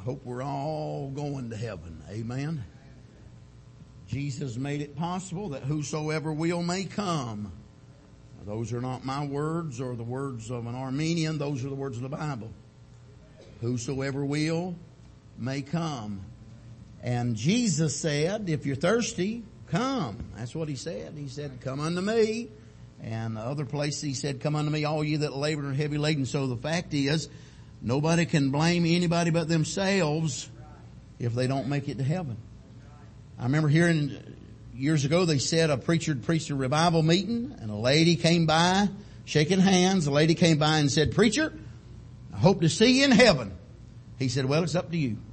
hope we're all going to heaven. Amen. Jesus made it possible that whosoever will may come. Now, those are not my words or the words of an Armenian. Those are the words of the Bible. Whosoever will may come. And Jesus said, if you're thirsty, come. That's what He said. He said, come unto me. And other places He said, come unto me, all ye that labor and are heavy laden. So the fact is, nobody can blame anybody but themselves if they don't make it to heaven. I remember hearing years ago, they said a preacher preached a revival meeting, and a lady came by shaking hands. A lady came by and said, preacher, I hope to see you in heaven. He said, well, it's up to you.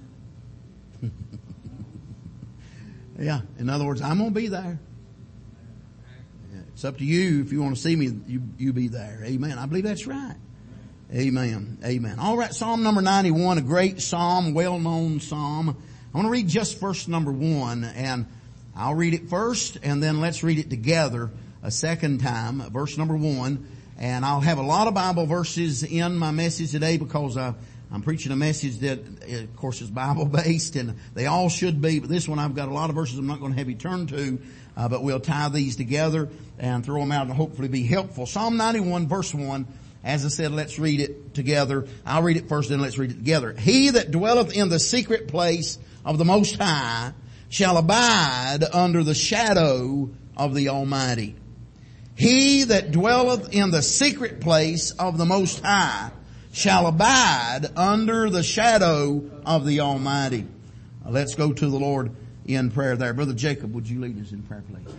Yeah, in other words, I'm going to be there. It's up to you. If you want to see me, you be there. Amen. I believe that's right. Amen. Amen. All right, Psalm number 91, a great psalm, well-known psalm. I want to read just verse number 1, and I'll read it first, and then let's read it together a second time, verse number 1. And I'll have a lot of Bible verses in my message today because I'm preaching a message that, of course, is Bible-based, and they all should be, but this one I've got a lot of verses I'm not going to have you turn to, but we'll tie these together and throw them out and hopefully be helpful. Psalm 91, verse 1. As I said, let's read it together. I'll read it first, then let's read it together. He that dwelleth in the secret place of the Most High shall abide under the shadow of the Almighty. He that dwelleth in the secret place of the Most High shall abide under the shadow of the Almighty. Let's go to the Lord in prayer there. Brother Jacob, would you lead us in prayer, please?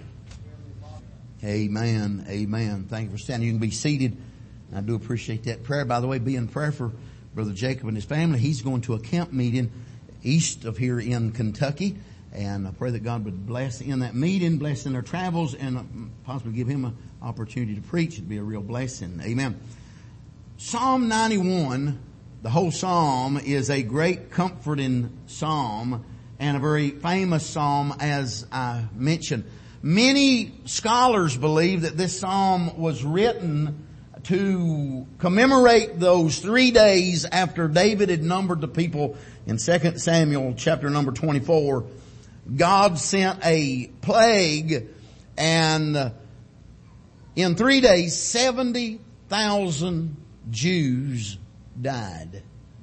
Amen. Amen. Thank you for standing. You can be seated. I do appreciate that prayer. By the way, be in prayer for Brother Jacob and his family. He's going to a camp meeting east of here in Kentucky. And I pray that God would bless in that meeting, bless in their travels, and possibly give him an opportunity to preach. It'd be a real blessing. Amen. Psalm 91, the whole psalm, is a great comforting psalm and a very famous psalm, as I mentioned. Many scholars believe that this psalm was written to commemorate those 3 days after David had numbered the people in 2 Samuel chapter number 24. God sent a plague, and in 3 days, 70,000 Jews died.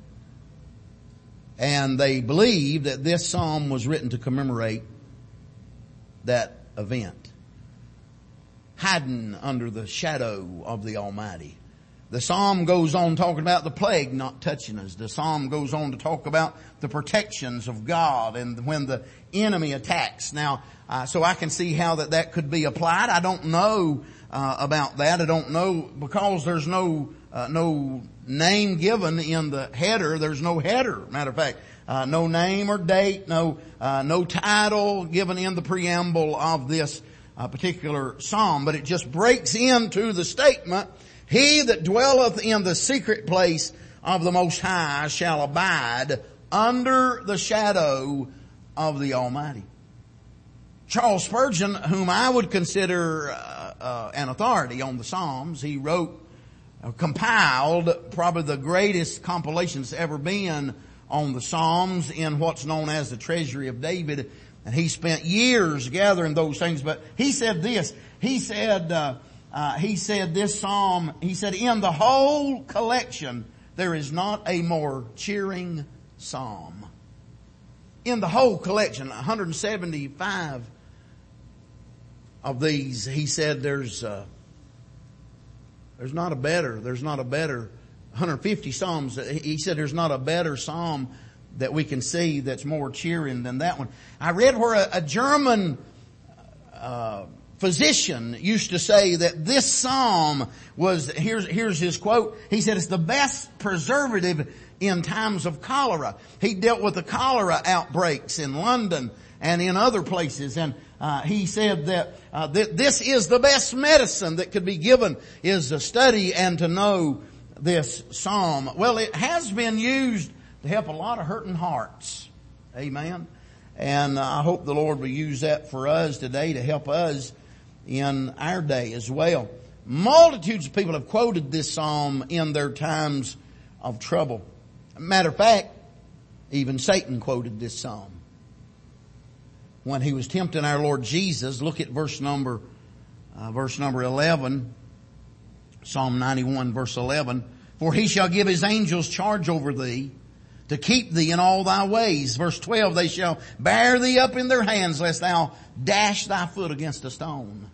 And they believe that this psalm was written to commemorate that event. Hiding under the shadow of the Almighty. The psalm goes on talking about the plague not touching us. The psalm goes on to talk about the protections of God and when the enemy attacks. Now, so I can see how that could be applied. I don't know about that. I don't know because there's no name given in the header. There's no header. Matter of fact, no name or date, no title given in the preamble of this particular psalm, but it just breaks into the statement, he that dwelleth in the secret place of the Most High shall abide under the shadow of the Almighty. Charles Spurgeon, whom I would consider an authority on the Psalms, he compiled probably the greatest compilations ever been on the Psalms in what's known as the Treasury of David. And he spent years gathering those things, but he said this. He said this psalm, he said, in the whole collection, there is not a more cheering psalm. In the whole collection, 175 of these, he said there's not a better 150 psalms. He said there's not a better psalm that we can see that's more cheering than that one. I read where a German physician used to say that this psalm was, here's his quote, he said it's the best preservative in times of cholera. He dealt with the cholera outbreaks in London and in other places, and he said that this is the best medicine that could be given, is to study and to know this psalm. Well, it has been used to help a lot of hurting hearts. Amen. And I hope the Lord will use that for us today to help us in our day as well. Multitudes of people have quoted this psalm in their times of trouble. Matter of fact, Even Satan quoted this psalm. When he was tempting our Lord Jesus, look at verse number 11. Psalm 91 verse 11. For he shall give his angels charge over thee, to keep thee in all thy ways. Verse 12, they shall bear thee up in their hands, lest thou dash thy foot against a stone.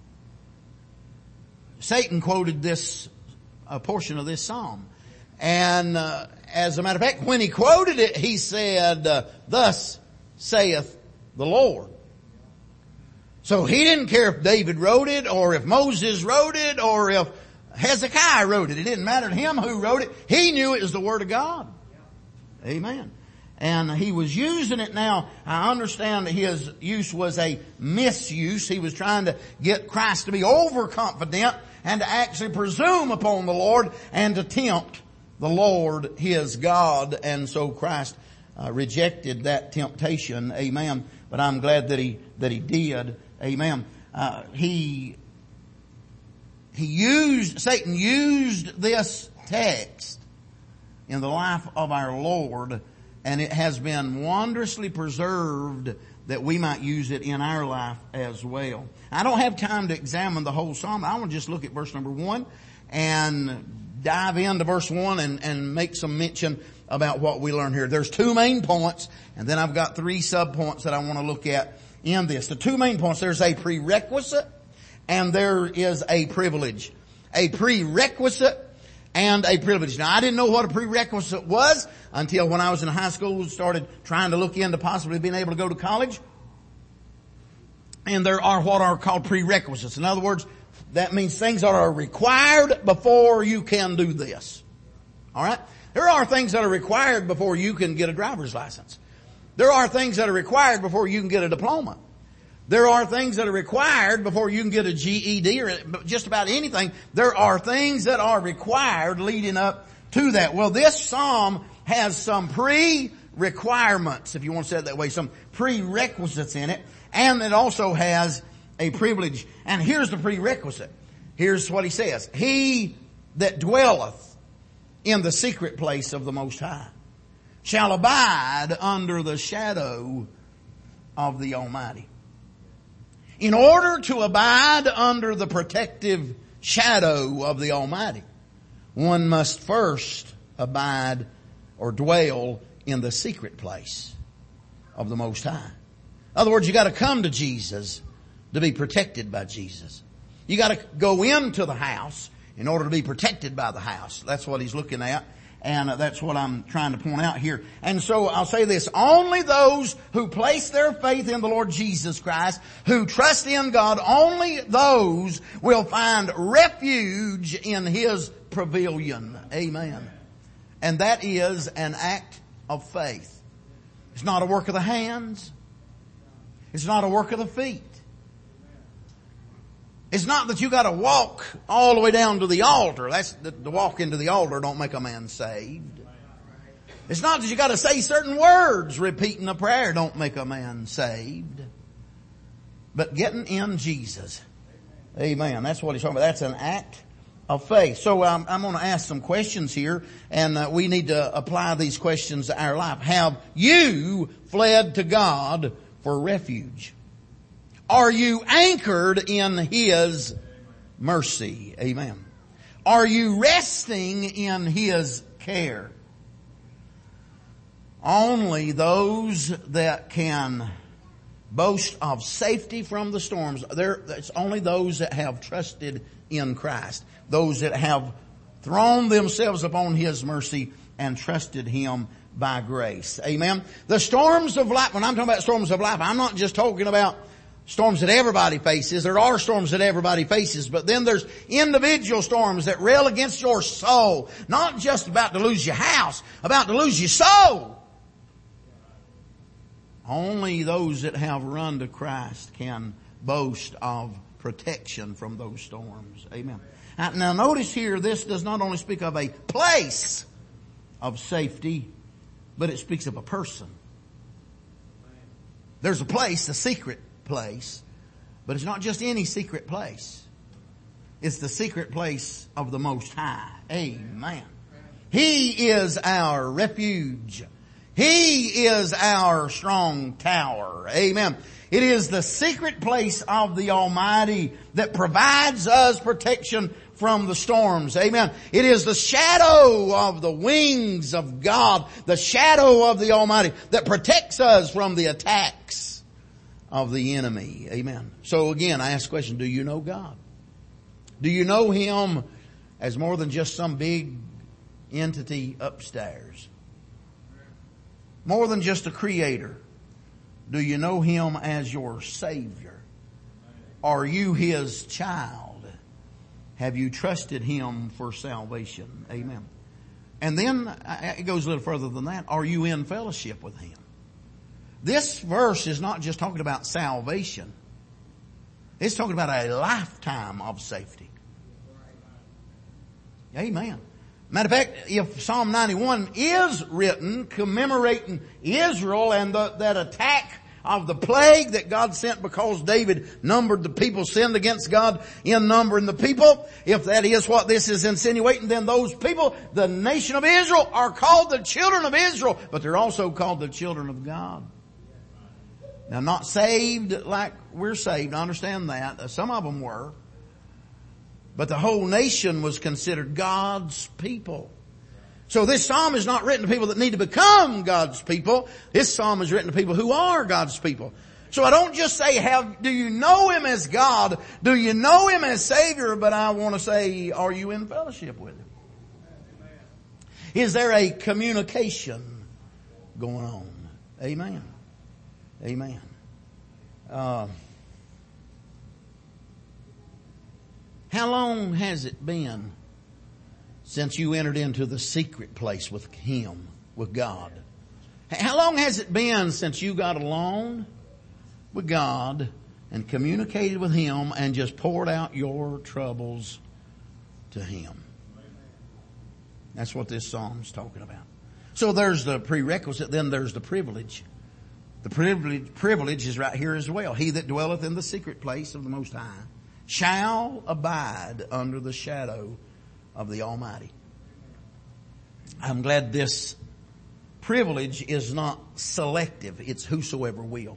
Satan quoted a portion of this psalm. And as a matter of fact, when he quoted it, he said, thus saith the Lord. So he didn't care if David wrote it, or if Moses wrote it, or if Hezekiah wrote it. It didn't matter to him who wrote it. He knew it was the Word of God. Amen. And he was using it now. I understand that his use was a misuse. He was trying to get Christ to be overconfident and to actually presume upon the Lord and to tempt the Lord his God. And so Christ rejected that temptation. Amen. But I'm glad that he did. Amen. Satan used this text in the life of our Lord, and it has been wondrously preserved that we might use it in our life as well. I don't have time to examine the whole psalm. I want to just look at verse number 1 and dive into verse 1 and make some mention about what we learn here. There's 2 main points, and then I've got 3 sub-points that I want to look at in this. The 2 main points, there's a prerequisite and there is a privilege. A prerequisite and a privilege. Now, I didn't know what a prerequisite was until when I was in high school, started trying to look into possibly being able to go to college. And there are what are called prerequisites. In other words, that means things that are required before you can do this. Alright? There are things that are required before you can get a driver's license. There are things that are required before you can get a diploma. There are things that are required before you can get a GED or just about anything. There are things that are required leading up to that. Well, this psalm has some pre-requirements, if you want to say it that way, some prerequisites in it. And it also has a privilege. And here's the prerequisite. Here's what he says. He that dwelleth in the secret place of the Most High shall abide under the shadow of the Almighty. In order to abide under the protective shadow of the Almighty, one must first abide or dwell in the secret place of the Most High. In other words, you got to come to Jesus to be protected by Jesus. You got to go into the house in order to be protected by the house. That's what he's looking at. And that's what I'm trying to point out here. And so I'll say this. Only those who place their faith in the Lord Jesus Christ, who trust in God, only those will find refuge in His pavilion. Amen. And that is an act of faith. It's not a work of the hands. It's not a work of the feet. It's not that you got to walk all the way down to the altar. That's the walk into the altar don't make a man saved. It's not that you got to say certain words repeating a prayer don't make a man saved. But getting in Jesus. Amen. That's what he's talking about. That's an act of faith. So I'm going to ask some questions here, and we need to apply these questions to our life. Have you fled to God for refuge? Are you anchored in His mercy? Amen. Are you resting in His care? Only those that can boast of safety from the storms, it's only those that have trusted in Christ. Those that have thrown themselves upon His mercy and trusted Him by grace. Amen. The storms of life, when I'm talking about storms of life, I'm not just talking about storms that everybody faces. There are storms that everybody faces, but then there's individual storms that rail against your soul. Not just about to lose your house, about to lose your soul. Only those that have run to Christ can boast of protection from those storms. Amen. Now notice here, this does not only speak of a place of safety, but it speaks of a person. There's a place, a secret place, but it's not just any secret place. It's the secret place of the Most High. Amen. He is our refuge. He is our strong tower. Amen. It is the secret place of the Almighty that provides us protection from the storms. Amen. It is the shadow of the wings of God, the shadow of the Almighty that protects us from the attacks of the enemy. Amen. So again, I ask the question, do you know God? Do you know Him as more than just some big entity upstairs? More than just a creator. Do you know Him as your Savior? Are you His child? Have you trusted Him for salvation? Amen. And then it goes a little further than that. Are you in fellowship with Him? This verse is not just talking about salvation. It's talking about a lifetime of safety. Amen. Matter of fact, if Psalm 91 is written commemorating Israel and that attack of the plague that God sent because David numbered the people, sinned against God in numbering the people, if that is what this is insinuating, then those people, the nation of Israel, are called the children of Israel, but they're also called the children of God. Now, not saved like we're saved, I understand that. Some of them were. But the whole nation was considered God's people. So this psalm is not written to people that need to become God's people. This psalm is written to people who are God's people. So I don't just say, do you know Him as God? Do you know Him as Savior? But I want to say, are you in fellowship with Him? Is there a communication going on? Amen. Amen. How long has it been since you entered into the secret place with Him, with God? How long has it been since you got alone with God and communicated with Him and just poured out your troubles to Him? That's what this psalm's talking about. So there's the prerequisite, then there's the privilege. The privilege is right here as well. He that dwelleth in the secret place of the Most High shall abide under the shadow of the Almighty. I'm glad this privilege is not selective. It's whosoever will.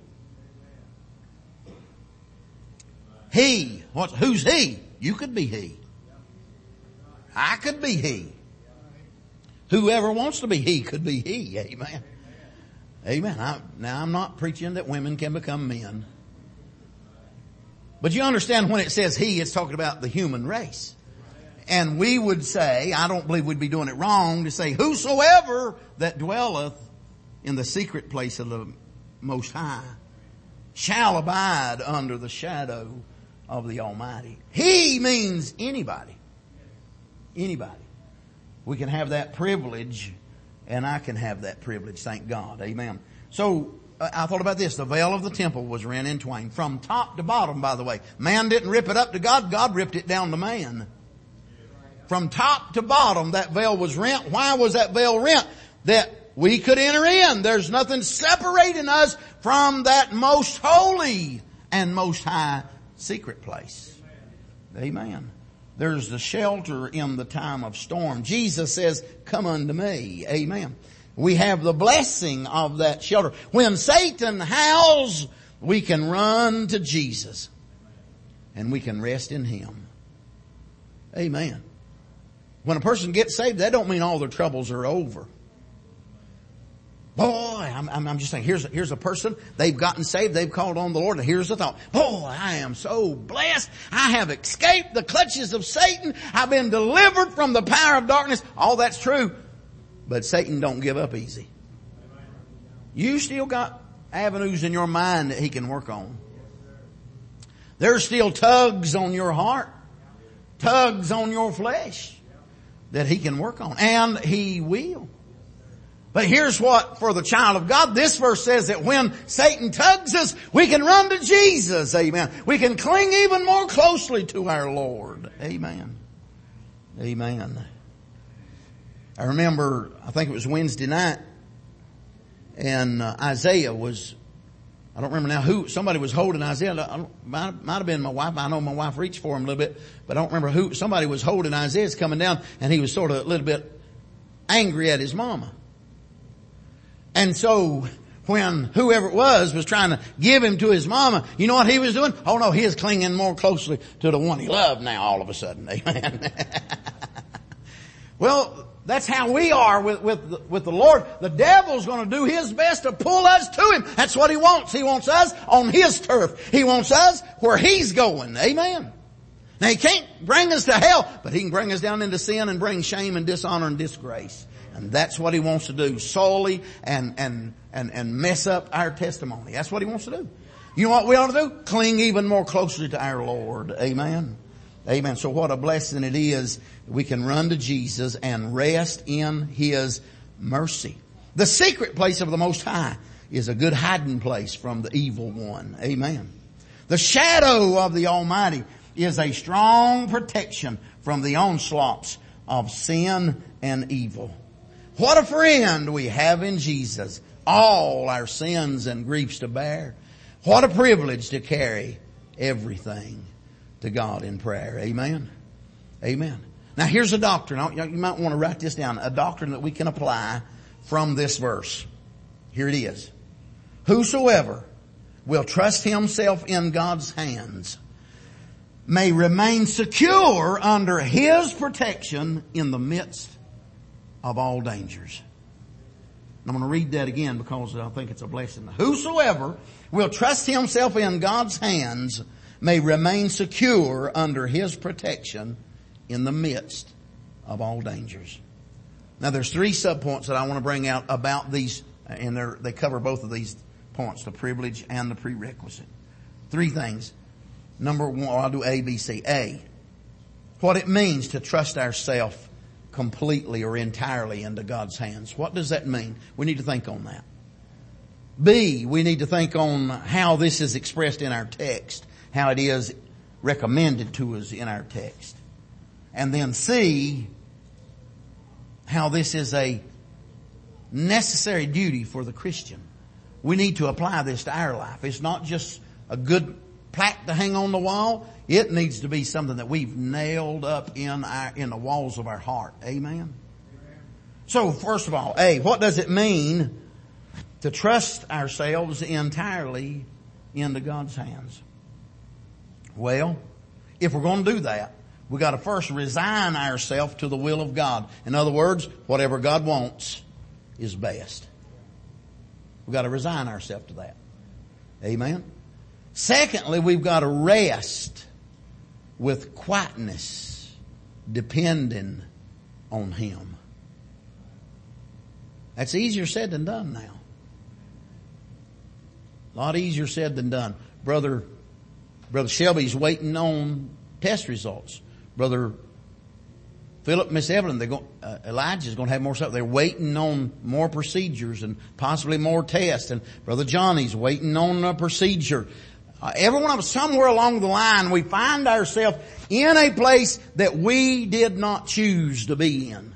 He. Who's he? You could be he. I could be he. Whoever wants to be he could be he. Amen. Amen. Now I'm not preaching that women can become men. But you understand when it says he, it's talking about the human race. And we would say, I don't believe we'd be doing it wrong to say, whosoever that dwelleth in the secret place of the Most High shall abide under the shadow of the Almighty. He means anybody. Anybody. We can have that privilege, and I can have that privilege, thank God. Amen. So, I thought about this. The veil of the temple was rent in twain. From top to bottom, by the way. Man didn't rip it up to God. God ripped it down to man. From top to bottom, that veil was rent. Why was that veil rent? That we could enter in. There's nothing separating us from that most holy and most high secret place. Amen. There's the shelter in the time of storm. Jesus says, come unto me. Amen. We have the blessing of that shelter. When Satan howls, we can run to Jesus. And we can rest in Him. Amen. When a person gets saved, that don't mean all their troubles are over. Boy, I'm just saying, here's a person, they've gotten saved, they've called on the Lord, and here's the thought. Boy, I am so blessed. I have escaped the clutches of Satan. I've been delivered from the power of darkness. All that's true. But Satan don't give up easy. You still got avenues in your mind that he can work on. There's still tugs on your heart, tugs on your flesh that he can work on. And he will. But here's what, for the child of God, this verse says that when Satan tugs us, we can run to Jesus. Amen. We can cling even more closely to our Lord. Amen. Amen. I remember, I think it was Wednesday night, and Isaiah was, I don't remember now who, somebody was holding Isaiah. Might have been my wife. I know my wife reached for him a little bit, but I don't remember who. Somebody was holding Isaiah's coming down, and he was sort of a little bit angry at his mama. And so when whoever it was trying to give him to his mama, you know what he was doing? Oh no, he is clinging more closely to the one he loved now all of a sudden. Amen. Well, that's how we are with the Lord. The devil's going to do his best to pull us to him. That's what he wants. He wants us on his turf. He wants us where he's going. Amen. Now he can't bring us to hell, but he can bring us down into sin and bring shame and dishonor and disgrace. And that's what he wants to do, sully and mess up our testimony. That's what he wants to do. You know what we ought to do? Cling even more closely to our Lord. Amen. Amen. So what a blessing it is. We can run to Jesus and rest in His mercy. The secret place of the Most High is a good hiding place from the evil one. Amen. The shadow of the Almighty is a strong protection from the onslaughts of sin and evil. What a friend we have in Jesus. All our sins and griefs to bear. What a privilege to carry everything to God in prayer. Amen. Amen. Now here's a doctrine. You might want to write this down. A doctrine that we can apply from this verse. Here it is. Whosoever will trust himself in God's hands may remain secure under His protection in the midst of all dangers. I'm going to read that again because I think it's a blessing. Whosoever will trust himself in God's hands may remain secure under His protection in the midst of all dangers. Now there's 3 subpoints that I want to bring out about these, and they cover both of these points, the privilege and the prerequisite. 3 things. Number 1, I'll do A, B, C. A, what it means to trust ourselves completely or entirely into God's hands. What does that mean? We need to think on that. B, we need to think on how this is expressed in our text, how it is recommended to us in our text. And then C, how this is a necessary duty for the Christian. We need to apply this to our life. It's not just a good plaque to hang on the wall. It needs to be something that we've nailed up in the walls of our heart. Amen. So first of all, A, what does it mean to trust ourselves entirely into God's hands? Well, if we're going to do that, we got to first resign ourselves to the will of God. In other words, whatever God wants is best. We've got to resign ourselves to that. Amen. Secondly, we've got to rest with quietness, depending on Him. That's easier said than done now. A lot easier said than done. Brother Shelby's waiting on test results. Brother Philip, Miss Evelyn, Elijah's going to have more stuff. They're waiting on more procedures and possibly more tests. And Brother Johnny's waiting on a procedure. Every one of us, somewhere along the line, we find ourselves in a place that we did not choose to be in.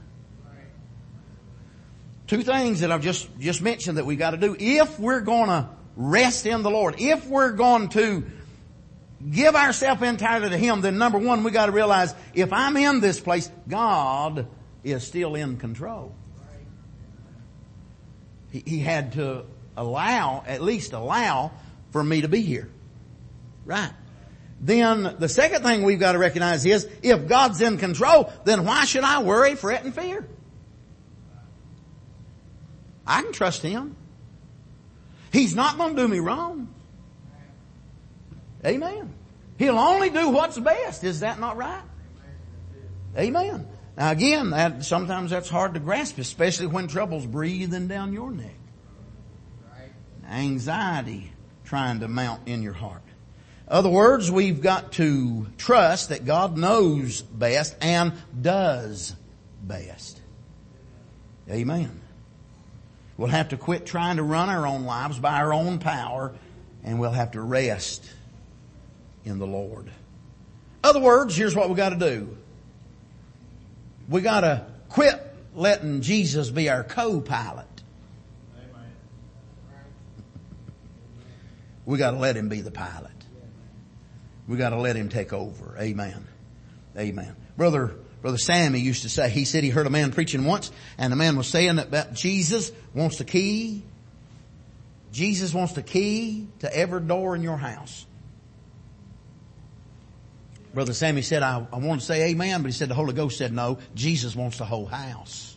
2 things that I've just mentioned that we got to do. If we're going to rest in the Lord, if we're going to give ourselves entirely to Him, then number 1, we got to realize if I'm in this place, God is still in control. He had to at least allow for me to be here. Right. Then the second thing we've got to recognize is if God's in control, then why should I worry, fret, and fear? I can trust Him. He's not going to do me wrong. Amen. He'll only do what's best. Is that not right? Amen. Now again, sometimes that's hard to grasp, especially when trouble's breathing down your neck. Anxiety trying to mount in your heart. In other words, we've got to trust that God knows best and does best. Amen. We'll have to quit trying to run our own lives by our own power, and we'll have to rest in the Lord. In other words, here's what we got to do. We got to quit letting Jesus be our co-pilot. We got to let Him be the pilot. We got to let Him take over. Amen. Amen. Brother Sammy used to say, he said he heard a man preaching once, and the man was saying that Jesus wants the key Jesus wants the key to every door in your house. Brother Sammy said, I want to say amen, but he said the Holy Ghost said no. Jesus wants the whole house.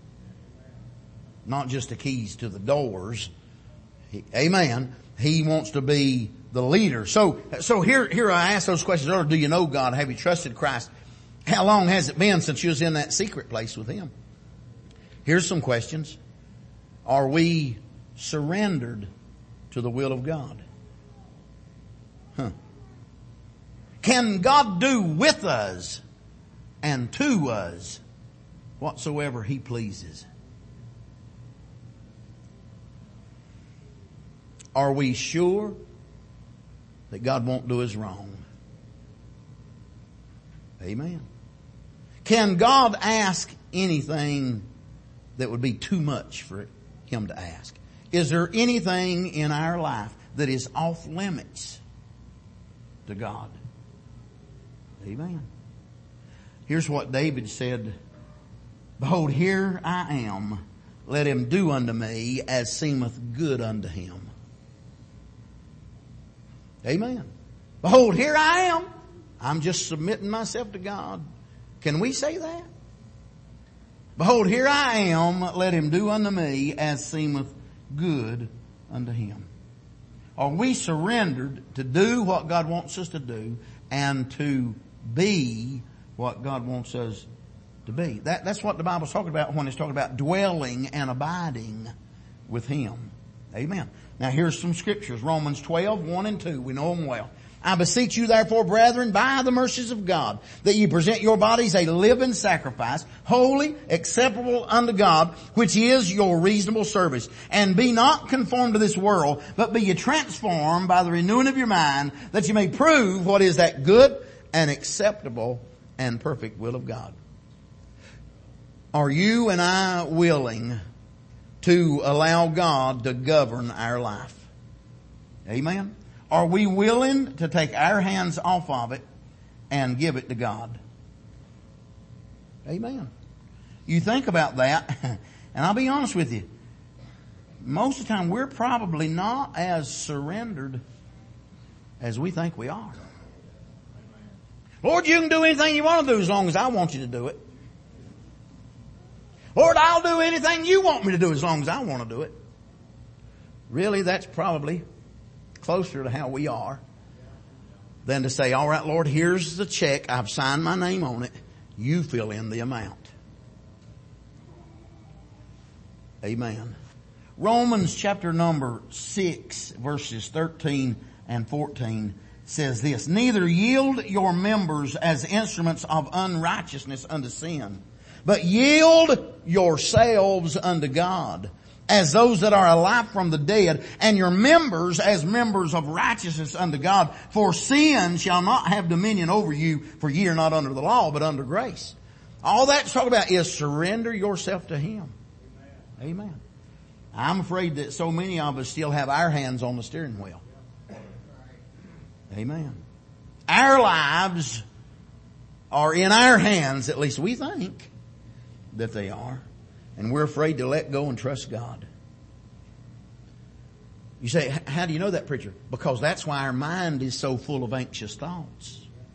Not just the keys to the doors. Amen. He wants to be the leader. So here I asked those questions earlier. Do you know God? Have you trusted Christ? How long has it been since you was in that secret place with Him? Here's some questions. Are we surrendered to the will of God? Can God do with us and to us whatsoever He pleases? Are we sure that God won't do us wrong? Amen. Can God ask anything that would be too much for Him to ask? Is there anything in our life that is off limits to God? Amen. Here's what David said. Behold, here I am. Let him do unto me as seemeth good unto him. Amen. Behold, here I am. I'm just submitting myself to God. Can we say that? Behold, here I am. Let him do unto me as seemeth good unto him. Are we surrendered to do what God wants us to do and to be what God wants us to be? That's what the Bible's talking about when it's talking about dwelling and abiding with Him. Amen. Now here's some scriptures. Romans 12, 1 and 2. We know them well. I beseech you therefore, brethren, by the mercies of God, that ye present your bodies a living sacrifice, holy, acceptable unto God, which is your reasonable service. And be not conformed to this world, but be ye transformed by the renewing of your mind, that ye may prove what is that good and acceptable and perfect will of God. Are you and I willing to allow God to govern our life? Amen. Are we willing to take our hands off of it and give it to God? Amen. You think about that, and I'll be honest with you. Most of the time we're probably not as surrendered as we think we are. Lord, you can do anything you want to do as long as I want you to do it. Lord, I'll do anything you want me to do as long as I want to do it. Really, that's probably closer to how we are than to say, all right, Lord, here's the check. I've signed my name on it. You fill in the amount. Amen. Romans chapter number 6 verses 13 and 14 says this: neither yield your members as instruments of unrighteousness unto sin, but yield yourselves unto God as those that are alive from the dead, and your members as members of righteousness unto God. For sin shall not have dominion over you, for ye are not under the law, but under grace. All that's talking about is surrender yourself to Him. Amen. I'm afraid that so many of us still have our hands on the steering wheel. Amen. Our lives are in our hands, at least we think that they are. And we're afraid to let go and trust God. You say, how do you know that, preacher? Because that's why our mind is so full of anxious thoughts.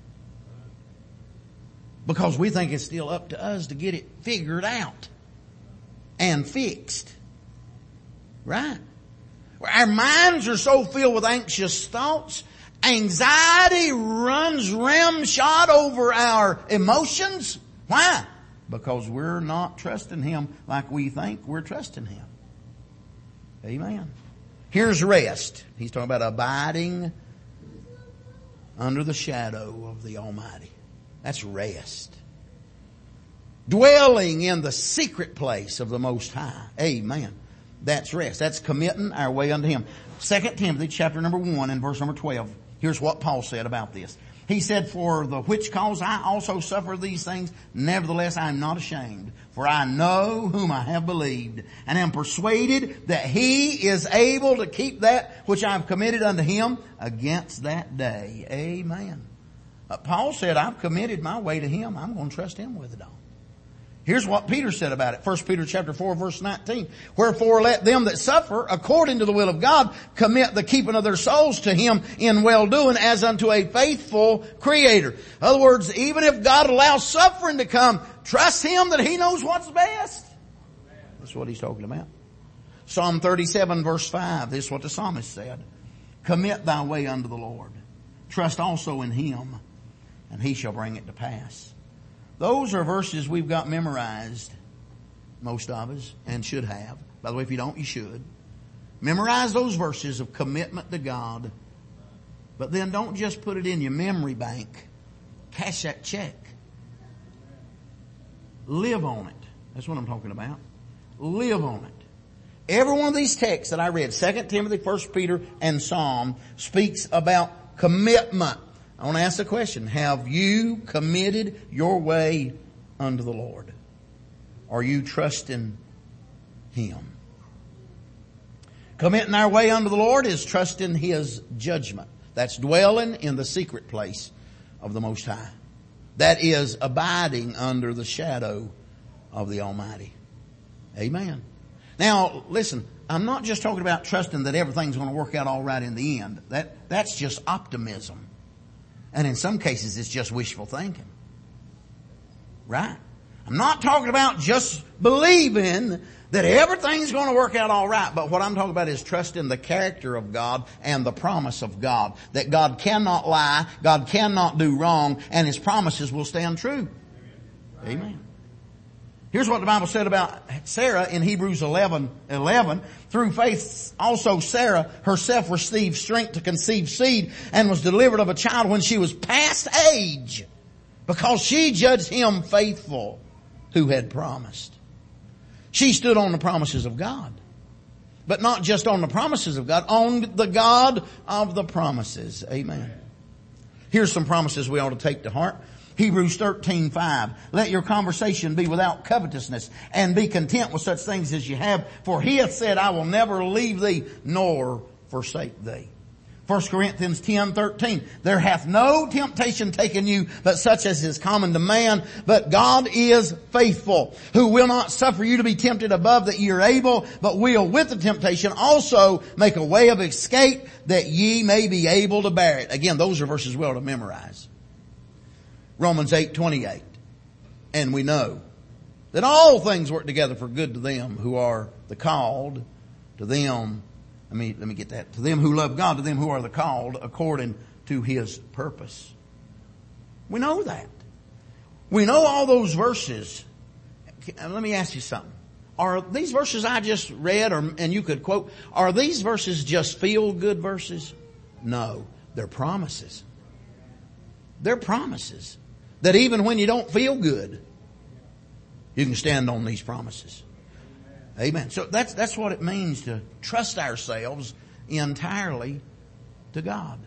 Because we think it's still up to us to get it figured out and fixed. Right? Our minds are so filled with anxious thoughts. Anxiety runs ramshot over our emotions. Why? Because we're not trusting Him like we think we're trusting Him. Amen. Here's rest. He's talking about abiding under the shadow of the Almighty. That's rest. Dwelling in the secret place of the Most High. Amen. That's rest. That's committing our way unto Him. 2 Timothy chapter number 1 and verse number 12. Here's what Paul said about this. He said, for the which cause I also suffer these things, nevertheless I am not ashamed. For I know whom I have believed, and am persuaded that He is able to keep that which I have committed unto Him against that day. Amen. Paul said, I've committed my way to Him. I'm going to trust Him with it all. Here's what Peter said about it. 1 Peter chapter 4 verse 19. Wherefore let them that suffer according to the will of God commit the keeping of their souls to Him in well doing as unto a faithful Creator. In other words, even if God allows suffering to come, trust Him that He knows what's best. That's what He's talking about. Psalm 37 verse 5. This is what the psalmist said. Commit thy way unto the Lord. Trust also in Him, and He shall bring it to pass. Those are verses we've got memorized, most of us, and should have. By the way, if you don't, you should. Memorize those verses of commitment to God. But then don't just put it in your memory bank. Cash that check. Live on it. That's what I'm talking about. Live on it. Every one of these texts that I read, 2 Timothy, 1 Peter, and Psalm, speaks about commitment. I want to ask the question, have you committed your way unto the Lord? Are you trusting Him? Committing our way unto the Lord is trusting His judgment. That's dwelling in the secret place of the Most High. That is abiding under the shadow of the Almighty. Amen. Now, listen, I'm not just talking about trusting that everything's going to work out all right in the end. That's just optimism. And in some cases, it's just wishful thinking. Right? I'm not talking about just believing that everything's going to work out all right. But what I'm talking about is trusting the character of God and the promise of God. That God cannot lie, God cannot do wrong, and His promises will stand true. Amen. Here's what the Bible said about Sarah in Hebrews 11:11. Through faith also Sarah herself received strength to conceive seed and was delivered of a child when she was past age, because she judged Him faithful who had promised. She stood on the promises of God. But not just on the promises of God, on the God of the promises. Amen. Here's some promises we ought to take to heart. Hebrews 13:5. Let your conversation be without covetousness, and be content with such things as you have. For He hath said, I will never leave thee nor forsake thee. 1 Corinthians 10:13. There hath no temptation taken you, but such as is common to man. But God is faithful, who will not suffer you to be tempted above that ye are able, but will with the temptation also make a way of escape, that ye may be able to bear it. Again, those are verses we ought to memorize. Romans 8:28. And we know that all things work together for good to them who are the called, to them, let me get that, to them who love God, to them who are the called according to His purpose. We know that. We know all those verses. Let me ask you something. Are these verses I just read, and you could quote, are these verses just feel-good verses? No. They're promises. They're promises. That even when you don't feel good, you can stand on these promises. Amen. So that's what it means to trust ourselves entirely to God.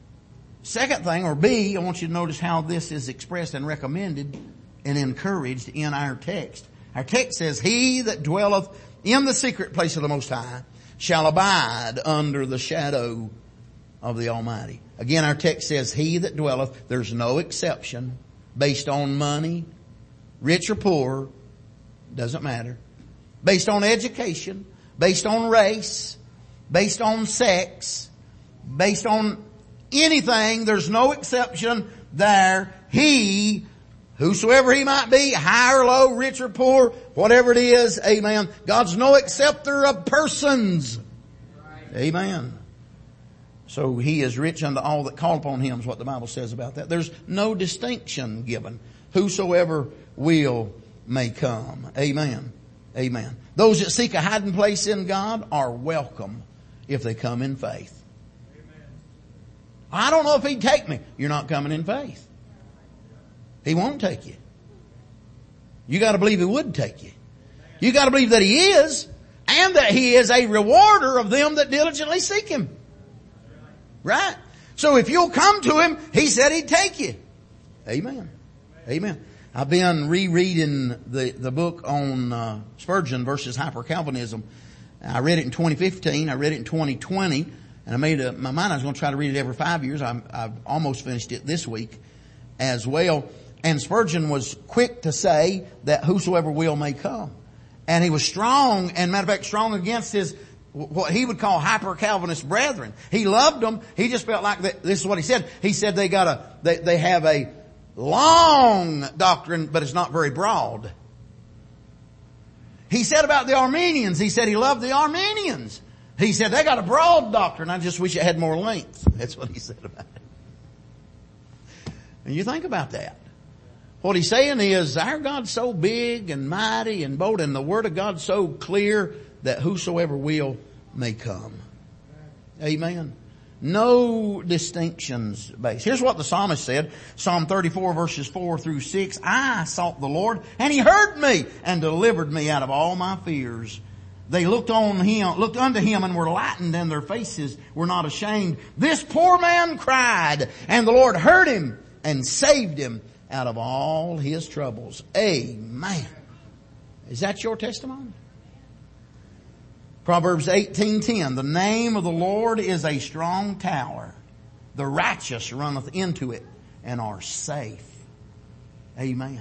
Second thing, or B, I want you to notice how this is expressed and recommended and encouraged in our text. Our text says, He that dwelleth in the secret place of the Most High shall abide under the shadow of the Almighty. Again, our text says, He that dwelleth, there's no exception, based on money, rich or poor, doesn't matter. Based on education, based on race, based on sex, based on anything, there's no exception there. He, whosoever he might be, high or low, rich or poor, whatever it is, amen. God's no acceptor of persons. Amen. So He is rich unto all that call upon Him is what the Bible says about that. There's no distinction given. Whosoever will may come. Amen. Amen. Those that seek a hiding place in God are welcome if they come in faith. Amen. I don't know if He'd take me. You're not coming in faith. He won't take you. You got to believe He would take you. You got to believe that He is, and that He is a rewarder of them that diligently seek Him. Right? So if you'll come to Him, He said He'd take you. Amen. Amen. I've been rereading the book on Spurgeon versus Hyper-Calvinism. I read it in 2015. I read it in 2020. And I made my mind I was going to try to read it every 5 years. I've almost finished it this week as well. And Spurgeon was quick to say that whosoever will may come. And he was strong, and matter of fact, strong against his, what he would call hyper-Calvinist brethren. He loved them. He just felt like that. This is what he said. He said they have a long doctrine, but it's not very broad. He said about the Armenians, he said he loved the Armenians. He said they got a broad doctrine. I just wish it had more length. That's what he said about it. And you think about that. What he's saying is our God's so big and mighty and bold, and the Word of God's so clear that whosoever will may come. Amen. No distinctions based. Here's what the psalmist said. Psalm 34 verses 4 through 6. I sought the Lord and He heard me and delivered me out of all my fears. They looked unto Him and were lightened, and their faces were not ashamed. This poor man cried, and the Lord heard him and saved him out of all his troubles. Amen. Is that your testimony? Proverbs 18:10. The name of the Lord is a strong tower. The righteous runneth into it and are safe. Amen.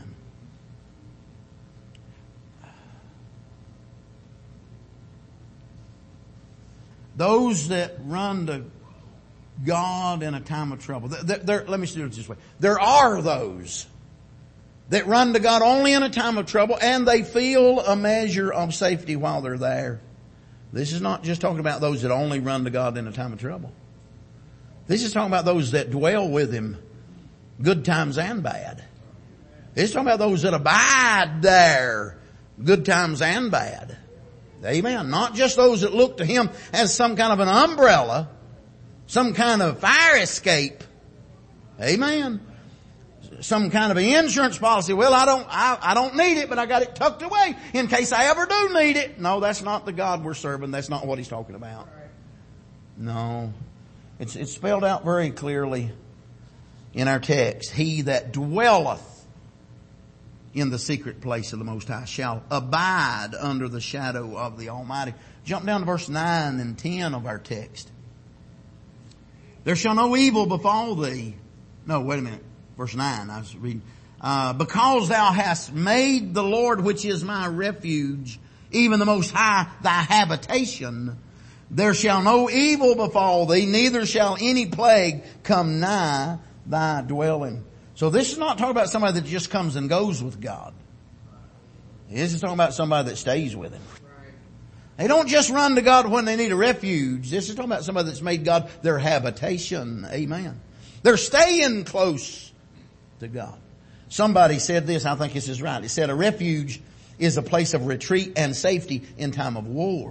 Those that run to God in a time of trouble. Let me do it this way. There are those that run to God only in a time of trouble, and they feel a measure of safety while they're there. This is not just talking about those that only run to God in a time of trouble. This is talking about those that dwell with Him, good times and bad. This is talking about those that abide there, good times and bad. Amen. Not just those that look to Him as some kind of an umbrella, some kind of fire escape. Amen. Some kind of an insurance policy. Well, I don't need it, but I got it tucked away in case I ever do need it. No, that's not the God we're serving. That's not what He's talking about. No. It's spelled out very clearly in our text. He that dwelleth in the secret place of the Most High shall abide under the shadow of the Almighty. Jump down to verse 9 and 10 of our text. There shall no evil befall thee. No, wait a minute. Verse 9, I was reading. Because thou hast made the Lord, which is my refuge, even the Most High, thy habitation, there shall no evil befall thee, neither shall any plague come nigh thy dwelling. So this is not talking about somebody that just comes and goes with God. This is talking about somebody that stays with Him. They don't just run to God when they need a refuge. This is talking about somebody that's made God their habitation. Amen. They're staying close to God. Somebody said this, I think this is right. It said a refuge is a place of retreat and safety in time of war.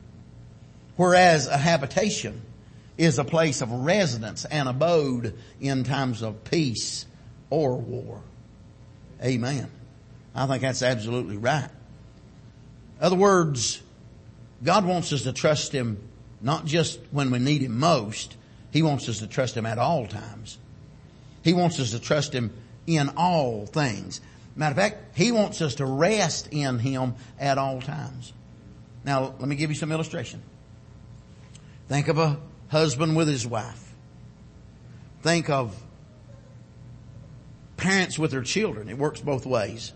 Whereas a habitation is a place of residence and abode in times of peace or war. Amen. I think that's absolutely right. In other words, God wants us to trust Him not just when we need Him most. He wants us to trust Him at all times. He wants us to trust Him in all things. Matter of fact, He wants us to rest in Him at all times. Now, let me give you some illustration. Think of a husband with his wife. Think of parents with their children. It works both ways.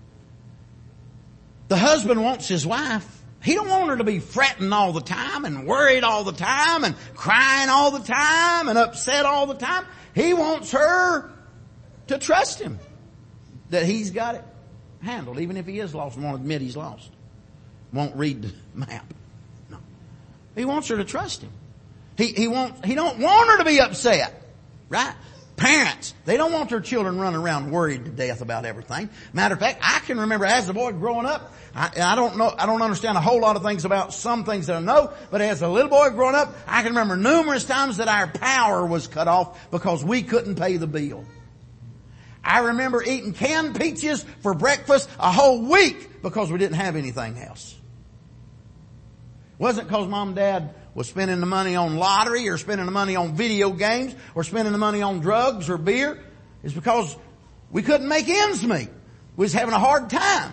The husband wants his wife. He don't want her to be fretting all the time and worried all the time and crying all the time and upset all the time. He wants her to trust him that he's got it handled, even if he is lost and won't admit he's lost. Won't read the map. No. He wants her to trust him. He don't want her to be upset. Right? Parents, they don't want their children running around worried to death about everything. Matter of fact, I can remember as a boy growing up, I don't understand a whole lot of things about some things that I know, but as a little boy growing up, I can remember numerous times that our power was cut off because we couldn't pay the bill. I remember eating canned peaches for breakfast a whole week because we didn't have anything else. It wasn't because Mom and Dad was spending the money on lottery or spending the money on video games or spending the money on drugs or beer. It's because we couldn't make ends meet. We was having a hard time.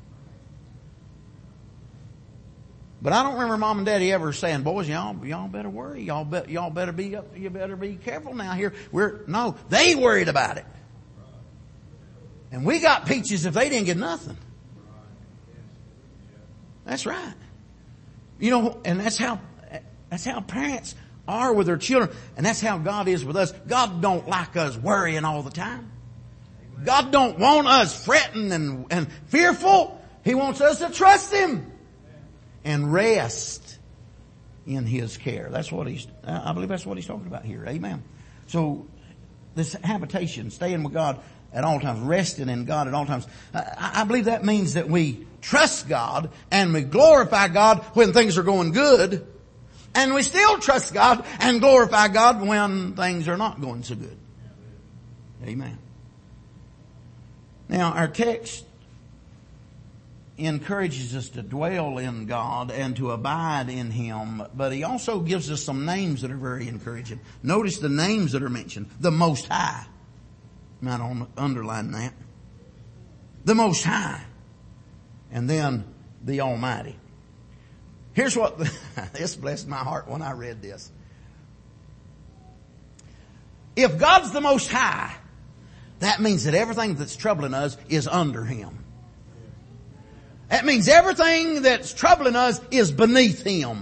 But I don't remember Mom and Daddy ever saying, boys, y'all better worry. Y'all better be careful now here. No, they worried about it. And we got peaches if they didn't get nothing. That's right. You know, and that's how parents are with their children. And that's how God is with us. God don't like us worrying all the time. God don't want us fretting and fearful. He wants us to trust Him and rest in His care. I believe that's what He's talking about here. Amen. So this habitation, staying with God at all times, resting in God at all times. I believe that means that we trust God and we glorify God when things are going good. And we still trust God and glorify God when things are not going so good. Amen. Now our text encourages us to dwell in God and to abide in Him, but He also gives us some names that are very encouraging. Notice the names that are mentioned. The Most High. You might underline that. The Most High. And then the Almighty. Here's what, this blessed my heart when I read this. If God's the Most High, that means that everything that's troubling us is under Him. That means everything that's troubling us is beneath Him.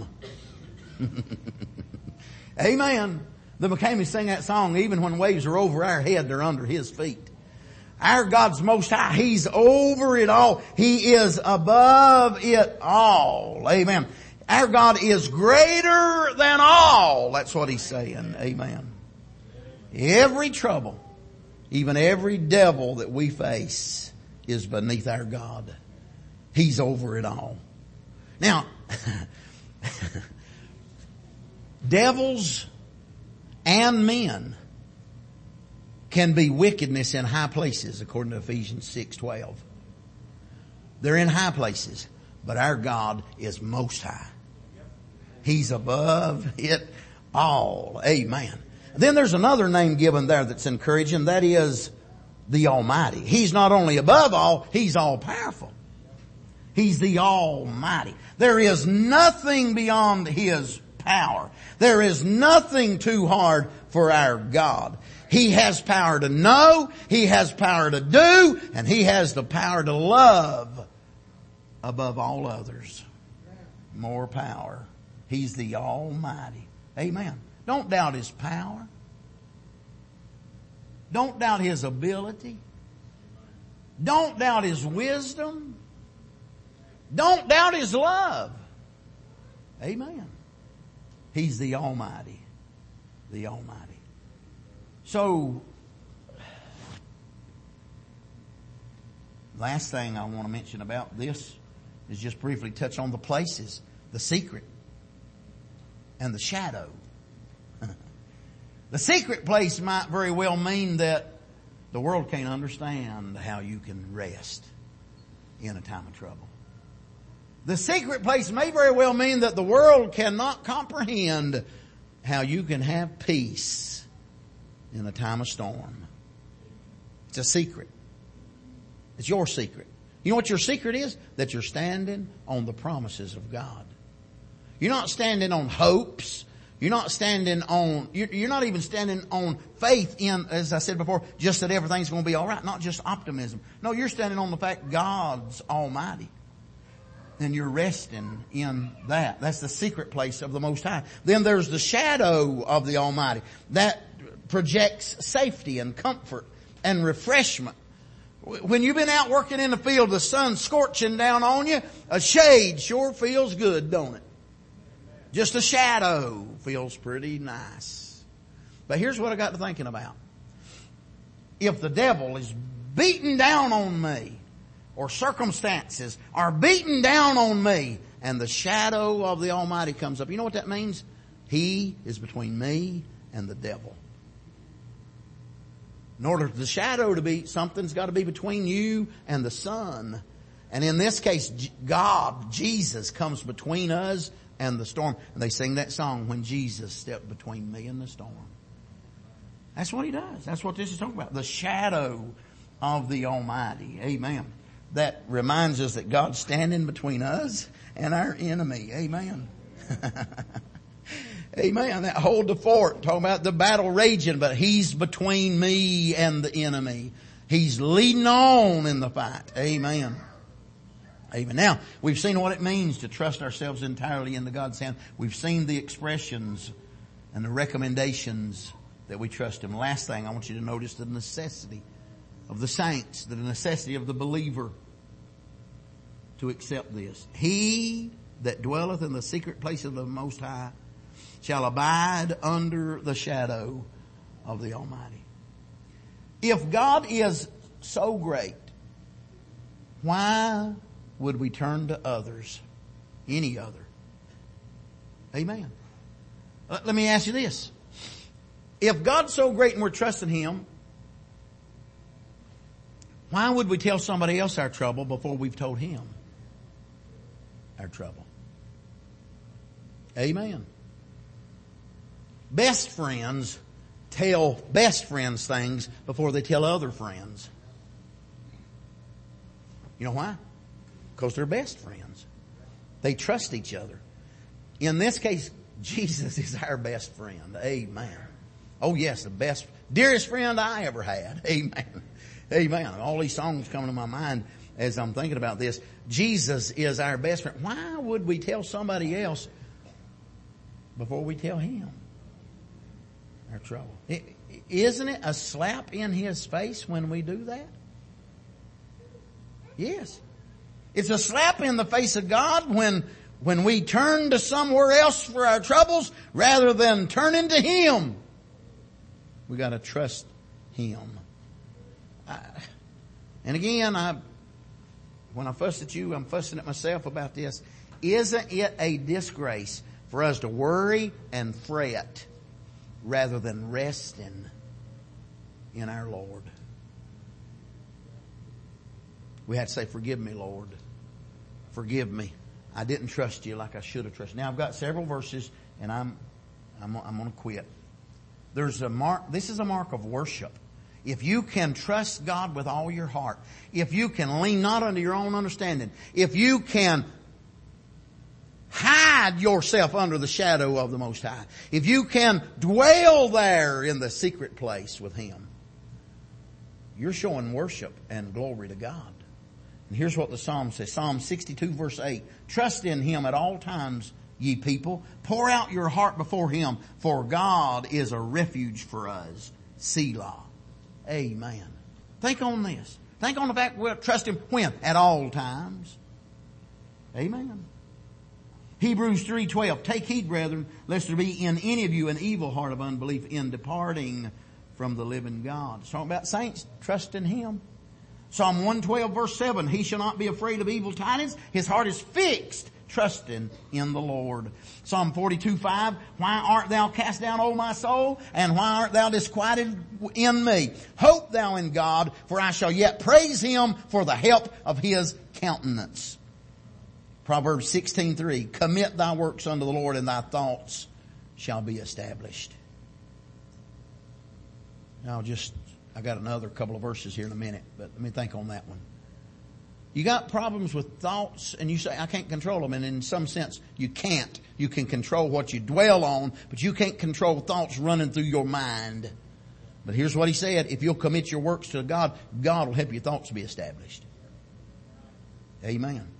Amen. The McCameys sing that song, even when waves are over our head, they're under His feet. Our God's Most High. He's over it all. He is above it all. Amen. Our God is greater than all. That's what He's saying. Amen. Every trouble, even every devil that we face is beneath our God. He's over it all. Now, devils and men can be wickedness in high places, according to Ephesians 6:12. They're in high places, but our God is Most High. He's above it all. Amen. Then there's another name given there that's encouraging. That is the Almighty. He's not only above all, He's all powerful. He's the Almighty. There is nothing beyond His power. There is nothing too hard for our God. He has power to know, He has power to do, and He has the power to love above all others. More power. He's the Almighty. Amen. Don't doubt His power. Don't doubt His ability. Don't doubt His wisdom. Don't doubt His love. Amen. He's the Almighty. The Almighty. So, last thing I want to mention about this is just briefly touch on the places, the secret, and the shadow. The secret place might very well mean that the world can't understand how you can rest in a time of trouble. The secret place may very well mean that the world cannot comprehend how you can have peace in a time of storm. It's a secret. It's your secret. You know what your secret is? That you're standing on the promises of God. You're not standing on hopes. You're not even standing on faith in, as I said before, just that everything's going to be all right. Not just optimism. No, you're standing on the fact God's Almighty. And you're resting in that. That's the secret place of the Most High. Then there's the shadow of the Almighty. That projects safety and comfort and refreshment. When you've been out working in the field, the sun's scorching down on you, a shade sure feels good, don't it? Just a shadow feels pretty nice. But here's what I got to thinking about. If the devil is beating down on me, or circumstances are beating down on me, and the shadow of the Almighty comes up, you know what that means? He is between me and the devil. In order for the shadow to be, something's got to be between you and the sun. And in this case, God, Jesus, comes between us and the storm. And they sing that song, When Jesus Stepped Between Me and the Storm. That's what He does. That's what this is talking about. The shadow of the Almighty. Amen. That reminds us that God's standing between us and our enemy. Amen. Amen. That hold the fort, talking about the battle raging, but He's between me and the enemy. He's leading on in the fight. Amen. Amen. Now, we've seen what it means to trust ourselves entirely into God's hand. We've seen the expressions and the recommendations that we trust Him. Last thing, I want you to notice the necessity of the saints, the necessity of the believer to accept this. He that dwelleth in the secret place of the Most High shall abide under the shadow of the Almighty. If God is so great, why would we turn to others, any other? Amen. Let me ask you this. If God's so great and we're trusting Him, why would we tell somebody else our trouble before we've told Him our trouble? Amen. Best friends tell best friends things before they tell other friends. You know why? Because they're best friends. They trust each other. In this case, Jesus is our best friend. Amen. Oh yes, the best, dearest friend I ever had. Amen. Amen. All these songs coming to my mind as I'm thinking about this. Jesus is our best friend. Why would we tell somebody else before we tell Him our trouble? Isn't it a slap in His face when we do that? Yes. It's a slap in the face of God when we turn to somewhere else for our troubles rather than turning to Him. We got to trust Him. And again, when I fuss at you, I'm fussing at myself about this. Isn't it a disgrace for us to worry and fret rather than resting in our Lord? We had to say, forgive me, Lord. Forgive me. I didn't trust you like I should have trusted. Now I've got several verses and I'm going to quit. There's a mark. This is a mark of worship. If you can trust God with all your heart, if you can lean not unto your own understanding, if you can hide yourself under the shadow of the Most High, if you can dwell there in the secret place with Him, you're showing worship and glory to God. And here's what the Psalm says. Psalm 62 verse 8. Trust in Him at all times, ye people. Pour out your heart before Him, for God is a refuge for us. Selah. Amen. Think on this. Think on the fact we'll trust Him when? At all times. Amen. Hebrews 3:12. Take heed, brethren, lest there be in any of you an evil heart of unbelief in departing from the living God. It's talking about saints trusting Him. Psalm 112 verse 7. He shall not be afraid of evil tidings. His heart is fixed, trusting in the Lord. Psalm 42:5. Why art thou cast down, O my soul? And why art thou disquieted in me? Hope thou in God, for I shall yet praise Him for the help of His countenance. Proverbs 16:3. Commit thy works unto the Lord, and thy thoughts shall be established. Now I got another couple of verses here in a minute, but let me think on that one. You got problems with thoughts and you say, I can't control them. And in some sense, you can't. You can control what you dwell on, but you can't control thoughts running through your mind. But here's what He said. If you'll commit your works to God, God will help your thoughts be established. Amen.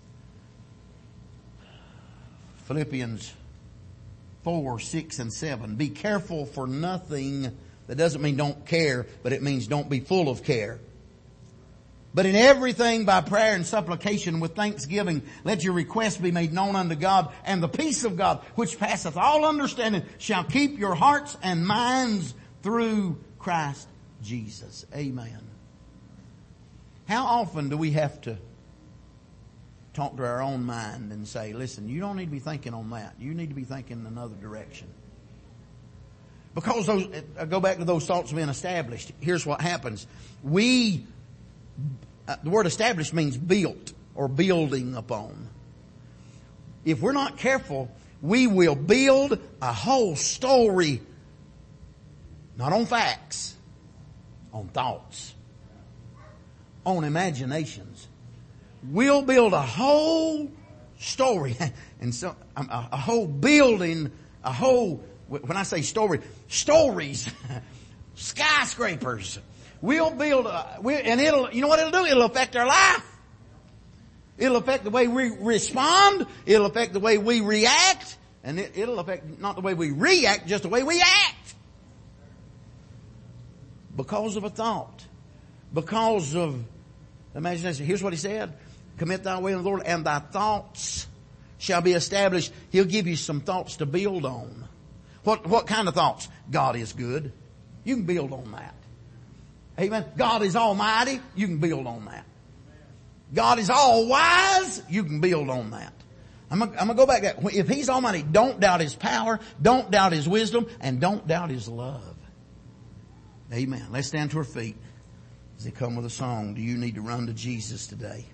Philippians 4, 6, and 7. Be careful for nothing. That doesn't mean don't care, but it means don't be full of care. But in everything by prayer and supplication with thanksgiving, let your requests be made known unto God, and the peace of God, which passeth all understanding, shall keep your hearts and minds through Christ Jesus. Amen. How often do we have to talk to our own mind and say, listen, you don't need to be thinking on that. You need to be thinking in another direction. Because I go back to those thoughts being established. Here's what happens. The word established means built or building upon. If we're not careful, we will build a whole story, not on facts, on thoughts, on imaginations. We'll build a whole story and so a whole building, a whole, when I say story, stories, skyscrapers. we'll build, and you know what it'll do? It'll affect our life. It'll affect the way we respond. It'll affect the way we react. And it'll affect not the way we react, just the way we act. Because of a thought. Because of imagination. Here's what he said. Commit thy way unto the Lord, and thy thoughts shall be established. He'll give you some thoughts to build on. What kind of thoughts? God is good. You can build on that. Amen. God is almighty. You can build on that. God is all wise. You can build on that. I'm going to go back to that. If He's almighty, don't doubt His power. Don't doubt His wisdom. And don't doubt His love. Amen. Let's stand to our feet as they come with a song. Do you need to run to Jesus today?